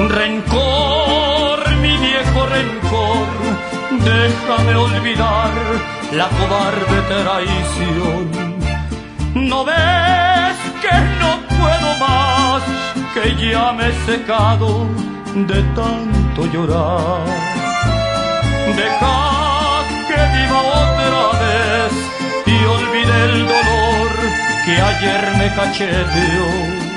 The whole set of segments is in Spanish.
Rencor, mi viejo rencor, déjame olvidar la cobarde traición. ¿No ves que no puedo más, que ya me he secado de tanto llorar? Dejad que viva otra vez y olvide el dolor que ayer me cacheteó.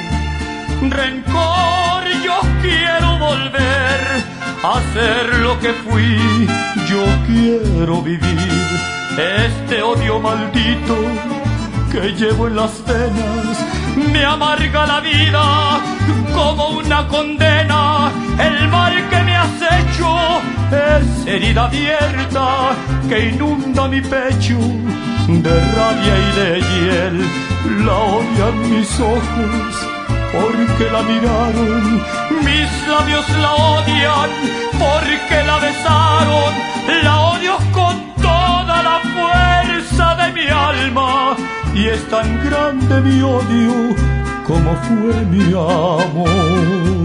Rencor, yo quiero volver a ser lo que fui, yo quiero vivir este odio maldito que llevo en las venas, me amarga la vida como una condena. El mal que me has hecho es herida abierta que inunda mi pecho de rabia y de hiel. La odian mis ojos porque la miraron, mis labios la odian porque la besaron. La odio con toda la fuerza de mi alma y es tan grande mi odio como fue mi amor.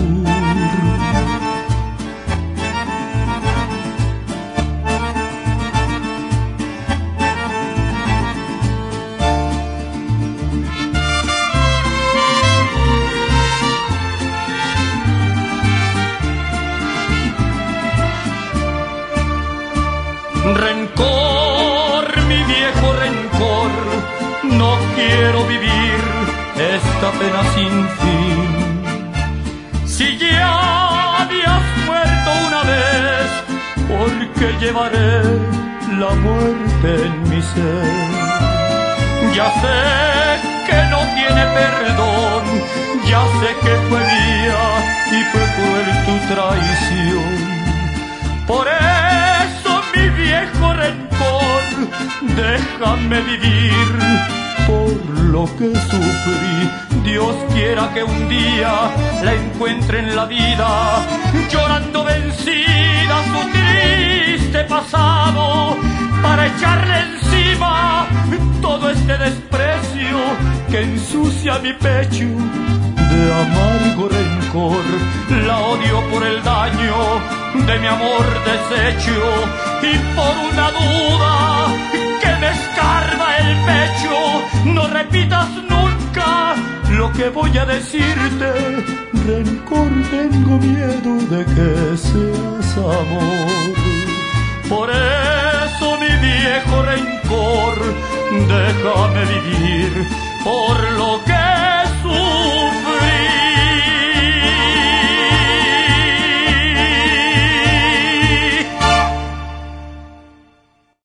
Rencor, mi viejo rencor, no quiero vivir esta pena sin fin. Si ya me has muerto una vez, ¿por qué llevaré la muerte en mi ser? Ya sé que no tiene perdón, ya sé que fue mía y fue cruel tu traición. Por eso, mi viejo rencor, déjame vivir por lo que sufrí. Dios quiera que un día la encuentre en la vida, llorando vencida su triste pasado, para echarle encima todo este desprecio que ensucia mi pecho de amargo rencor. La odio por el daño de mi amor deshecho y por una duda que me escarba el pecho. No repitas nunca lo que voy a decirte, rencor, tengo miedo de que seas amor. Por eso, mi viejo rencor, déjame vivir por lo que sufro.